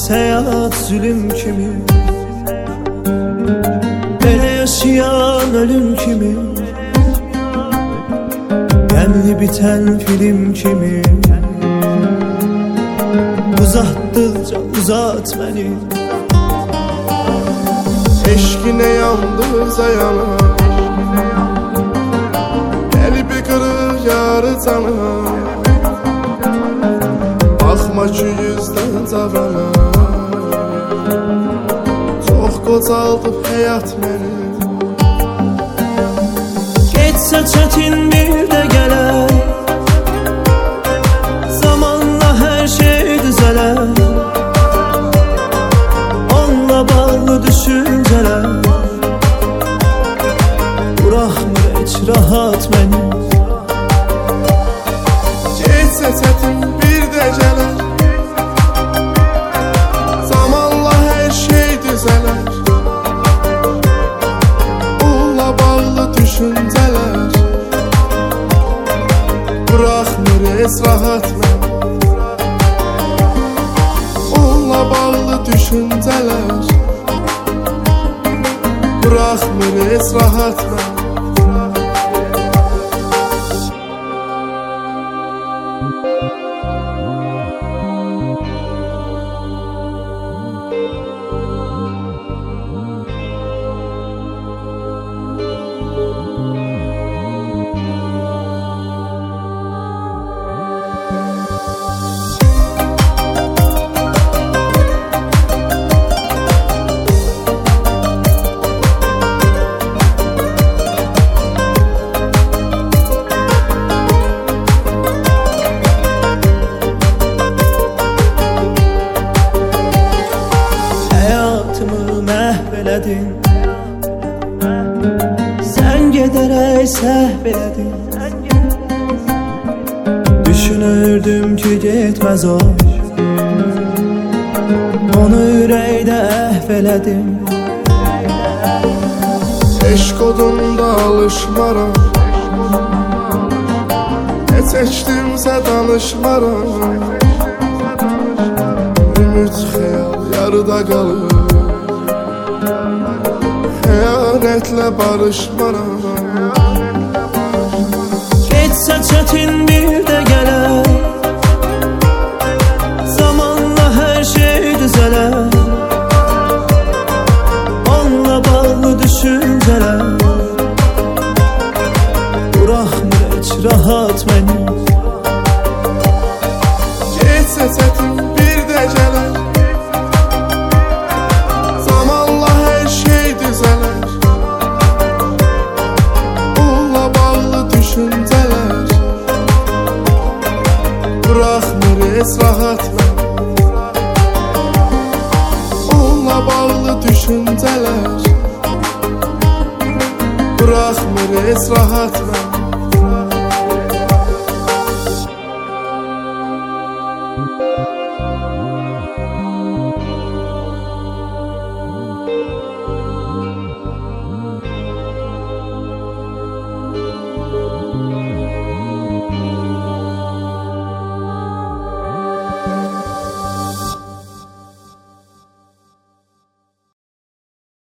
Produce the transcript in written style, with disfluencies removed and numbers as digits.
həyat zülüm kimi, belə yaşayan ölüm kimi, qəmli bitən film kimi. Uzatdıqca uzat məni, eşqinə yandıqca yanar, qəlbi qırıq yarı canar. Baxma ki yüzdən cavrana, çox qocaldıb həyat məni. Geçsə çətin bir də gələr, zamanla hər şey düzələr. Onunla bağlı düşüncələr buraxmır heç rahat məni. Geçsə çətin bir də gələr, zamanla hər şey düzələr. Onunla bağlı düşüncələr buraxmır heç rahat məni. Onunla bağlı düşüncələr buraxmır heç rahat məni. Məhv elədin, sən gedərək səhv elədin. Düşünürdüm ki getməz o, onu ürəkdə əhv elədim. Eşq odunda alışmaram, ne çəkdimsə danışmaram. Ümid xəyal yarıda qalır, xəyanətlə barışmaram. Geçsə çətin bir də gələr, zamanla hər şey düzələr. Onunla bağlı düşüncələr buraxmır heç rahat məni. Geçsə çətin bir də gələr, zamanla hər şey düzələr. Onunla bağlı düşüncələr buraxmır heç rahat məni. Onunla bağlı düşüncələr buraxmır heç rahat məni.